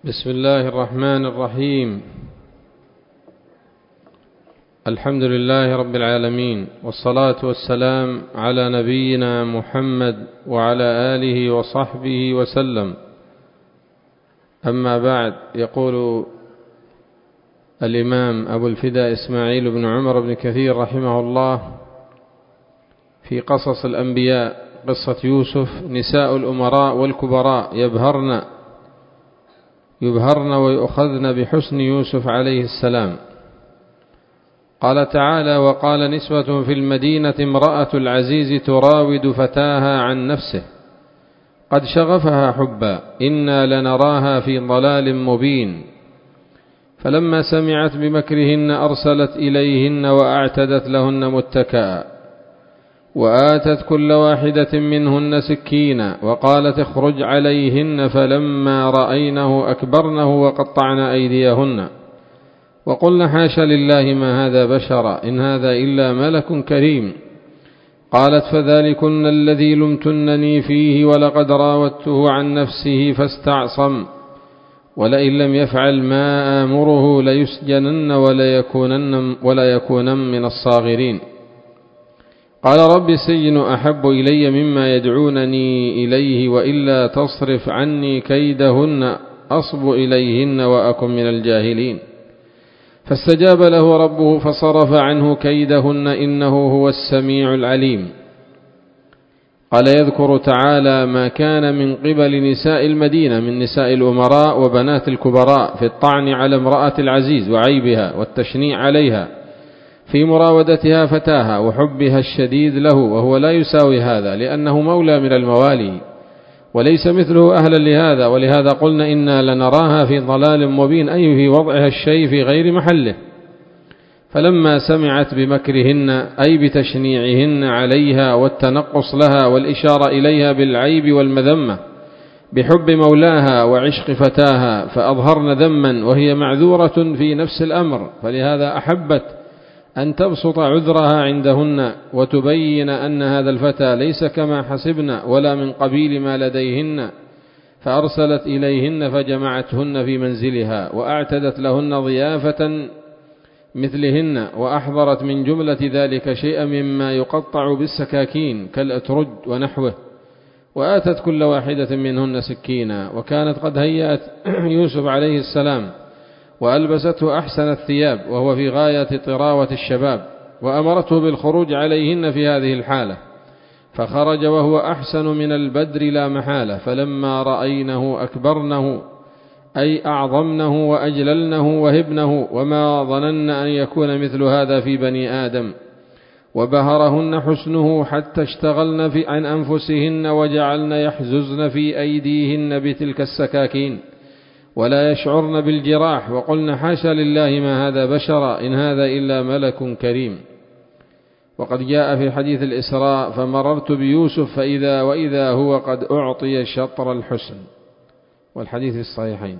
بسم الله الرحمن الرحيم. الحمد لله رب العالمين، والصلاة والسلام على نبينا محمد وعلى آله وصحبه وسلم. أما بعد، يقول الإمام أبو الفداء إسماعيل بن عمر بن كثير رحمه الله في قصص الأنبياء قصة يوسف: نساء الأمراء والكبراء يبهرن ويؤخذن بحسن يوسف عليه السلام. قال تعالى: وقال نسوة في المدينة امرأة العزيز تراود فتاها عن نفسه قد شغفها حبا إنا لنراها في ضلال مبين. فلما سمعت بمكرهن أرسلت إليهن وأعتدت لهن متكئا وآتت كل واحدة منهن سكينا وقالت اخرج عليهن. فلما رأينه أكبرنه وقطعن أيديهن وقلن حاش لله ما هذا بشرا إن هذا إلا ملك كريم. قالت فذلكن الذي لمتنني فيه ولقد راودته عن نفسه فاستعصم ولئن لم يفعل ما آمره ليسجنن ولا يكونن من الصاغرين. قال رب السجن أحب إلي مما يدعونني إليه وإلا تصرف عني كيدهن أصب إليهن وأكن من الجاهلين. فاستجاب له ربه فصرف عنه كيدهن إنه هو السميع العليم. قال يذكر تعالى ما كان من قبل نساء المدينة من نساء الأمراء وبنات الكبراء في الطعن على امرأة العزيز وعيبها والتشنيع عليها في مراودتها فتاها وحبها الشديد له، وهو لا يساوي هذا لأنه مولى من الموالي وليس مثله أهلا لهذا. ولهذا قلنا إنا لنراها في ضلال مبين، أي في وضعها الشيء في غير محله. فلما سمعت بمكرهن أي بتشنيعهن عليها والتنقص لها والإشارة إليها بالعيب والمذمة بحب مولاها وعشق فتاها فأظهرن ذما وهي معذورة في نفس الأمر، فلهذا أحبت أن تبسط عذرها عندهن وتبين أن هذا الفتى ليس كما حسبنا ولا من قبيل ما لديهن. فأرسلت إليهن فجمعتهن في منزلها وأعتدت لهن ضيافة مثلهن وأحضرت من جملة ذلك شيئا مما يقطع بالسكاكين كالأترج ونحوه، وآتت كل واحدة منهن سكينا. وكانت قد هيأت يوسف عليه السلام وألبسته أحسن الثياب وهو في غاية طراوة الشباب، وأمرته بالخروج عليهن في هذه الحالة، فخرج وهو أحسن من البدر لا محالة. فلما رأينه أكبرنه أي أعظمنه وأجللنه وهبنه، وما ظنن أن يكون مثل هذا في بني آدم. وبهرهن حسنه حتى اشتغلن عن أنفسهن وجعلن يحززن في أيديهن بتلك السكاكين ولا يشعرن بالجراح، وقلن حاشا لله ما هذا بشرا إن هذا إلا ملك كريم. وقد جاء في حديث الإسراء فمررت بيوسف وإذا هو قد أعطي شطر الحسن، والحديث في الصحيحين.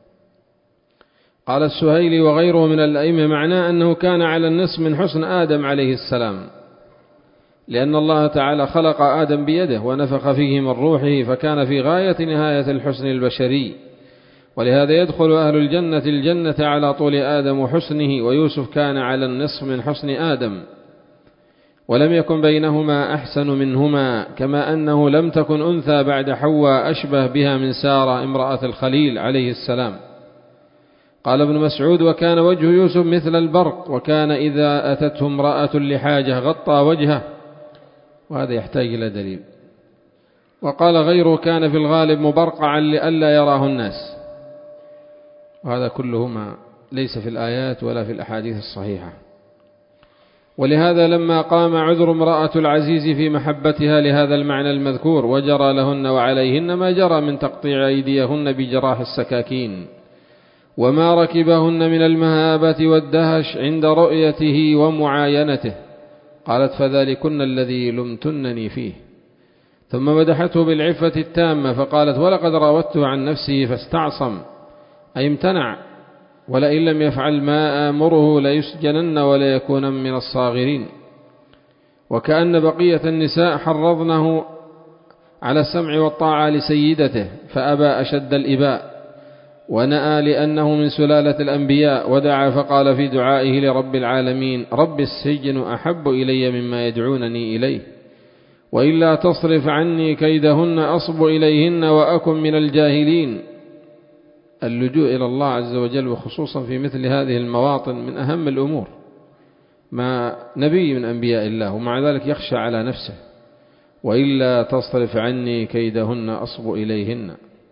قال السهيلي وغيره من الأئمة معناه أنه كان على النصف من حسن آدم عليه السلام، لأن الله تعالى خلق آدم بيده ونفخ فيه من روحه، فكان في غاية نهاية الحسن البشري. ولهذا يدخل أهل الجنة على طول آدم وحسنه، ويوسف كان على النصف من حسن آدم ولم يكن بينهما أحسن منهما، كما أنه لم تكن أنثى بعد حواء أشبه بها من سارة امرأة الخليل عليه السلام. قال ابن مسعود وكان وجه يوسف مثل البرق، وكان إذا أتته امرأة لحاجة غطى وجهه، وهذا يحتاج إلى دليل. وقال غيره كان في الغالب مبرقعا لئلا يراه الناس، وهذا كلهما ليس في الآيات ولا في الأحاديث الصحيحة. ولهذا لما قام عذر امرأة العزيز في محبتها لهذا المعنى المذكور وجرى لهن وعليهن ما جرى من تقطيع أيديهن بجراح السكاكين وما ركبهن من المهابة والدهش عند رؤيته ومعاينته. قالت فذلكن الذي لمتنني فيه، ثم مدحته بالعفة التامة فقالت ولقد راودته عن نفسه فاستعصم أي امتنع، ولئن لم يفعل ما آمره ليسجنن ولا يكون من الصاغرين. وكأن بقية النساء حرضنه على السمع والطاعة لسيدته فأبى أشد الإباء، ونأى لأنه من سلالة الأنبياء، ودعا فقال في دعائه لرب العالمين: رب السجن أحب إلي مما يدعونني إليه، وإلا تصرف عني كيدهن أصب إليهن وأكن من الجاهلين. اللجوء إلى الله عز وجل وخصوصا في مثل هذه المواطن من أهم الأمور، ما نبي من أنبياء الله ومع ذلك يخشى على نفسه: وإلا تصرف عني كيدهن أصب إليهن.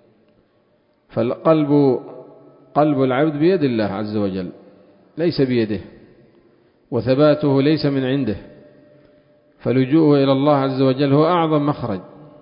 قلب العبد بيد الله عز وجل ليس بيده، وثباته ليس من عنده، فلجوءه إلى الله عز وجل هو أعظم مخرج.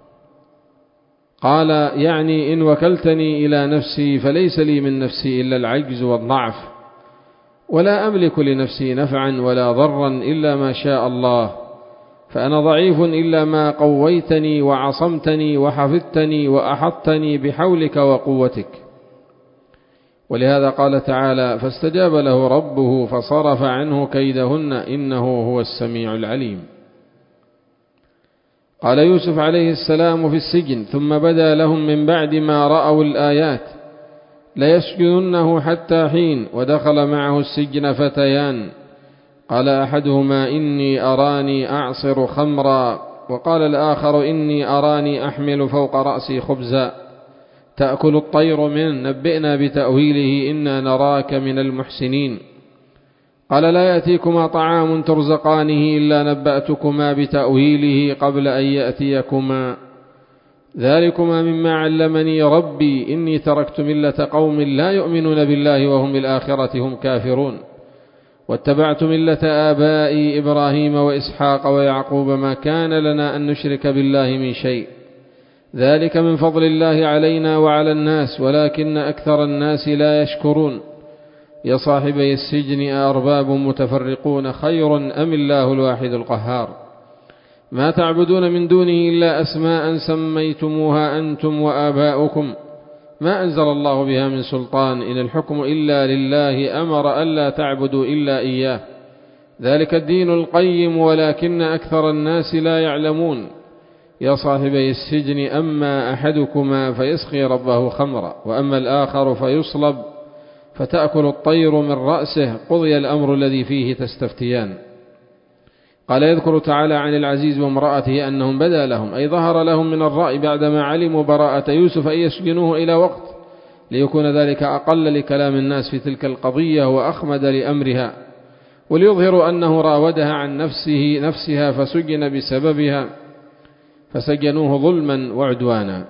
قال: يعني إن وكلتني إلى نفسي فليس لي من نفسي إلا العجز والضعف، ولا أملك لنفسي نفعا ولا ضرا إلا ما شاء الله، فأنا ضعيف إلا ما قويتني وعصمتني وحفظتني وأحطتني بحولك وقوتك. ولهذا قال تعالى: فاستجاب له ربه فصرف عنه كيدهن إنه هو السميع العليم. قال يوسف عليه السلام في السجن: ثم بدا لهم من بعد ما رأوا الآيات ليسجننه حتى حين. ودخل معه السجن فتيان، قال أحدهما: إني أراني أعصر خمرا، وقال الآخر: إني أراني أحمل فوق رأسي خبزا تأكل الطير منه، نبئنا بتأويله إنا نراك من المحسنين. قال: لا يأتيكما طعام ترزقانه إلا نبأتكما بتأويله قبل أن يأتيكما، ذلكما مما علمني ربي إني تركت ملة قوم لا يؤمنون بالله وهم بالآخرة هم كافرون، واتبعت ملة آبائي إبراهيم وإسحاق ويعقوب، ما كان لنا أن نشرك بالله من شيء، ذلك من فضل الله علينا وعلى الناس ولكن أكثر الناس لا يشكرون. يا صاحبي السجن أأرباب متفرقون خير أم الله الواحد القهار، ما تعبدون من دونه إلا أسماء سميتموها أنتم وآباؤكم ما أنزل الله بها من سلطان، إن الحكم إلا لله أمر ألا تعبدوا إلا إياه، ذلك الدين القيم ولكن أكثر الناس لا يعلمون. يا صاحبي السجن أما أحدكما فيسقي ربه خمرا، وأما الآخر فيصلب فتأكل الطير من رأسه، قضي الأمر الذي فيه تستفتيان. قال يذكر تعالى عن العزيز وامرأته أنهم بدا لهم، أي ظهر لهم من الرأي بعدما علموا براءة يوسف أن يسجنوه إلى وقت، ليكون ذلك أقل لكلام الناس في تلك القضية وأخمد لأمرها، وليظهروا أنه راودها عن نفسها فسجن بسببها، فسجنوه ظلما وعدوانا.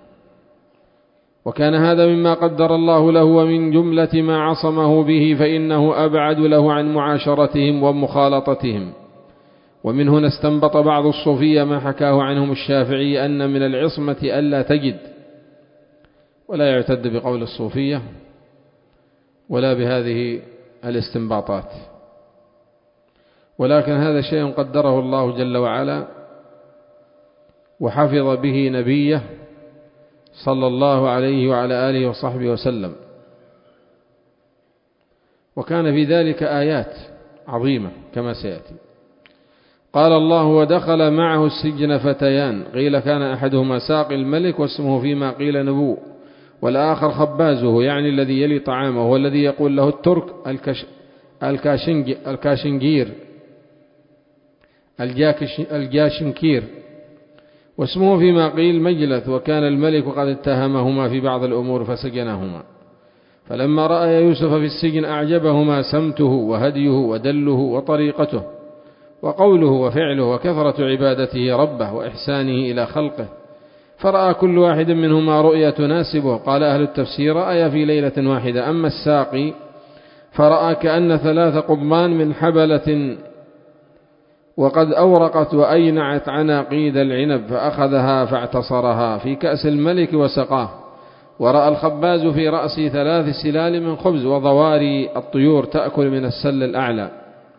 وكان هذا مما قدر الله له ومن جملة ما عصمه به، فإنه أبعد له عن معاشرتهم ومخالطتهم. ومن هنا استنبط بعض الصوفية ما حكاه عنهم الشافعي أن من العصمة ألا تجد، ولا يعتد بقول الصوفية ولا بهذه الاستنباطات، ولكن هذا شيء قدره الله جل وعلا وحفظ به نبيه صلى الله عليه وعلى آله وصحبه وسلم، وكان في ذلك آيات عظيمة كما سيأتي. قال الله: ودخل معه السجن فتيان، قيل كان أحدهما ساقي الملك واسمه فيما قيل نبو، والآخر خبازه يعني الذي يلي طعامه، والذي يقول له الترك الكاشنجير الجاشنكير، واسمه فيما قيل مجلث، وكان الملك قد اتهمهما في بعض الأمور فسجنهما. فلما رأى يوسف في السجن أعجبهما سمته وهديه ودله وطريقته وقوله وفعله وكثرة عبادته ربه وإحسانه إلى خلقه، فرأى كل واحد منهما رؤيا تناسبه. قال أهل التفسير: رأى في ليلة واحدة. أما الساقي فرأى كأن 3 قضبان من حبلة وقد أورقت وأينعت عناقيد العنب، فأخذها فاعتصرها في كأس الملك وسقاه. ورأى الخباز في رأسه 3 سلال من خبز وضواري الطيور تأكل من السل الأعلى،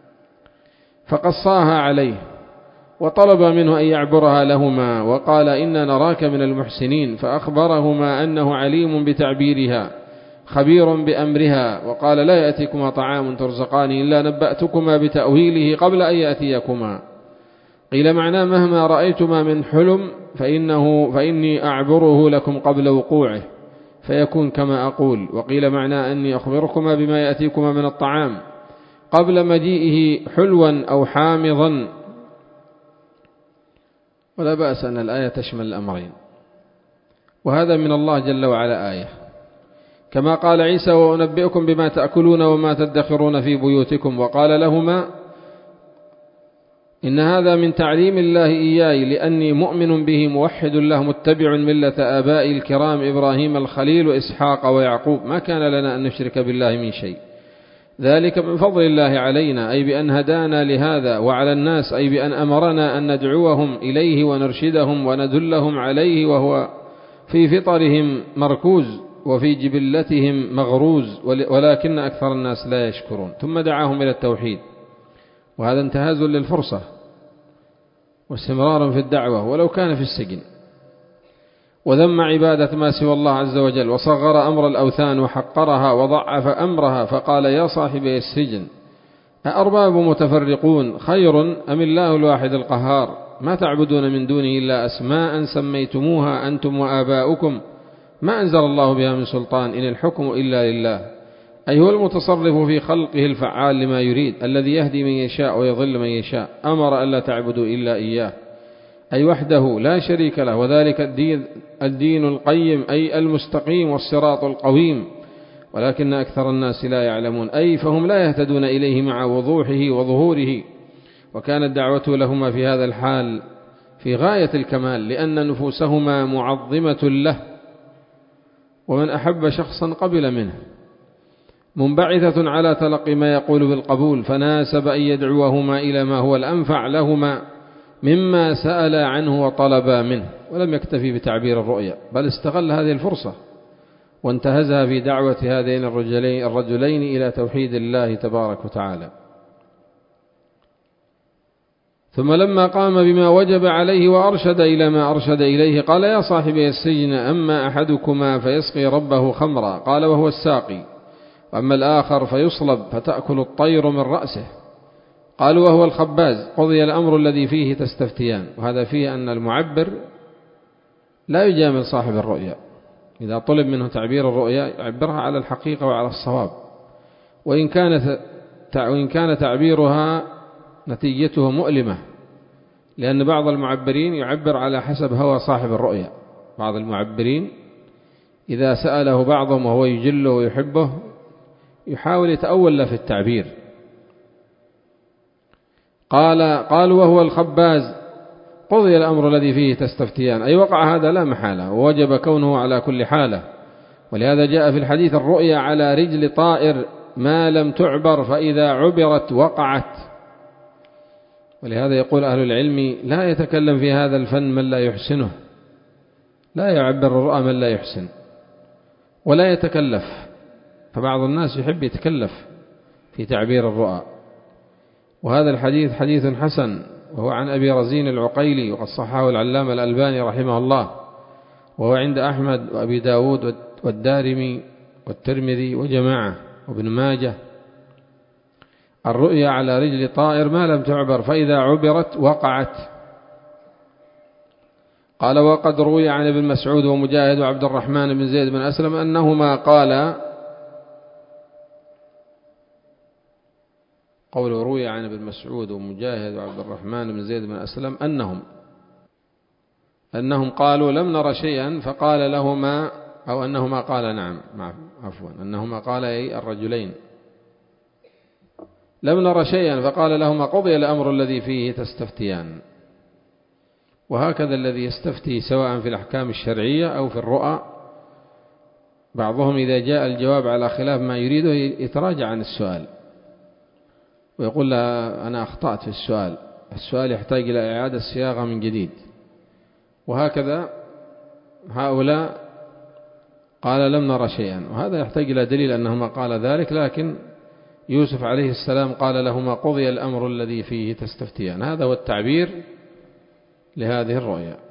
فقصاها عليه وطلب منه أن يعبرها لهما، وقال: إنا نراك من المحسنين، فأخبرهما أنه عليم بتعبيرها خبير بأمرها، وقال: لا يأتيكما طعام ترزقان إلا نبأتكما بتأويله قبل أن يأتيكما. قيل معناه: مهما رأيتما من حلم فإني أعبره لكم قبل وقوعه، فيكون كما أقول. وقيل معناه أني أخبركما بما يأتيكما من الطعام قبل مجيئه حلوا أو حامضا. ولا بأس أن الآية تشمل الأمرين، وهذا من الله جل وعلا آية، كما قال عيسى وأنبئكم بما تأكلون وما تدخرون في بيوتكم. وقال لهما إن هذا من تعليم الله إياي لأني مؤمن به موحد له متبع ملة آبائي الكرام إبراهيم الخليل وإسحاق ويعقوب ما كان لنا أن نشرك بالله من شيء، ذلك من فضل الله علينا، أي بأن هدانا لهذا، وعلى الناس أي بأن أمرنا أن ندعوهم إليه ونرشدهم وندلهم عليه، وهو في فطرهم مركوز وفي جبلتهم مغروز، ولكن أكثر الناس لا يشكرون. ثم دعاهم إلى التوحيد، وهذا انتهاز للفرصة واستمرار في الدعوة ولو كان في السجن. وذم عبادة ما سوى الله عز وجل، وصغر أمر الأوثان وحقرها وضعف أمرها، فقال يا صاحبي السجن أأرباب متفرقون خير أم الله الواحد القهار، ما تعبدون من دونه إلا أسماء سميتموها أنتم وآباؤكم ما أنزل الله بها من سلطان إن الحكم إلا لله، أي هو المتصرف في خلقه الفعال لما يريد الذي يهدي من يشاء ويضل من يشاء، أمر ألا تعبدوا إلا إياه أي وحده لا شريك له، وذلك الدين القيم أي المستقيم والصراط القويم، ولكن أكثر الناس لا يعلمون، أي فهم لا يهتدون إليه مع وضوحه وظهوره. وكانت دعوته لهما في هذا الحال في غاية الكمال، لأن نفوسهما معظمة له، ومن أحب شخصا قبل منه، منبعثة على تلقي ما يقول بالقبول، فناسب أن يدعوهما إلى ما هو الأنفع لهما مما سأل عنه وطلبا منه. ولم يكتفي بتعبير الرؤيا، بل استغل هذه الفرصة وانتهزها في دعوة هذين الرجلين إلى توحيد الله تبارك وتعالى. ثم لما قام بما وجب عليه وأرشد إلى ما أرشد إليه قال يا صاحبي السجن أما أحدكما فيسقي ربه خمرا، قال وهو الساقي، وأما الآخر فيصلب فتأكل الطير من رأسه، قالوا وهو الخباز، قضي الأمر الذي فيه تستفتيان. وهذا فيه أن المعبر لا يجامل صاحب الرؤيا، إذا طلب منه تعبير الرؤيا يعبرها على الحقيقة وعلى الصواب، وإن كان تعبيرها نتيجته مؤلمة، لأن بعض المعبرين يعبر على حسب هوى صاحب الرؤيا. بعض المعبرين إذا سأله بعضهم وهو يجله ويحبه يحاول يتأول له في التعبير. قالوا وهو الخباز، قضي الأمر الذي فيه تستفتيان، أي وقع هذا لا محالة، ووجب كونه على كل حالة. ولهذا جاء في الحديث الرؤيا على رجل طائر ما لم تعبر، فإذا عبرت وقعت. ولهذا يقول أهل العلم لا يتكلم في هذا الفن من لا يحسنه، لا يعبر الرؤى من لا يحسن ولا يتكلف، فبعض الناس يحب يتكلف في تعبير الرؤى. وهذا الحديث حديث حسن، وهو عن أبي رزين العقيلي، وقد صححه العلامة الألباني رحمه الله، وهو عند أحمد وأبي داود والدارمي والترمذي وجماعة وابن ماجه. الرؤيا على رجل طائر ما لم تعبر، فإذا عبرت وقعت. قال وقد روي عن ابن مسعود ومجاهد وعبد الرحمن بن زيد بن أسلم أنهما قال، قوله روي عن ابن مسعود ومجاهد وعبد الرحمن بن زيد بن أسلم أنهم قالوا لم نرى شيئا، فقال لهما، أو أنهما قال نعم عفوا أنهما قال أي الرجلين لم نرى شيئا، فقال لهما قضي الأمر الذي فيه تستفتيان. وهكذا الذي يستفتي سواء في الأحكام الشرعية أو في الرؤى، بعضهم إذا جاء الجواب على خلاف ما يريده يتراجع عن السؤال ويقول لا أنا أخطأت في السؤال يحتاج إلى إعادة صياغة من جديد. وهكذا هؤلاء قال لم نرى شيئا، وهذا يحتاج إلى دليل أنهما قال ذلك، لكن يوسف عليه السلام قال لهما قضي الأمر الذي فيه تستفتيان. هذا هو التعبير لهذه الرؤيا.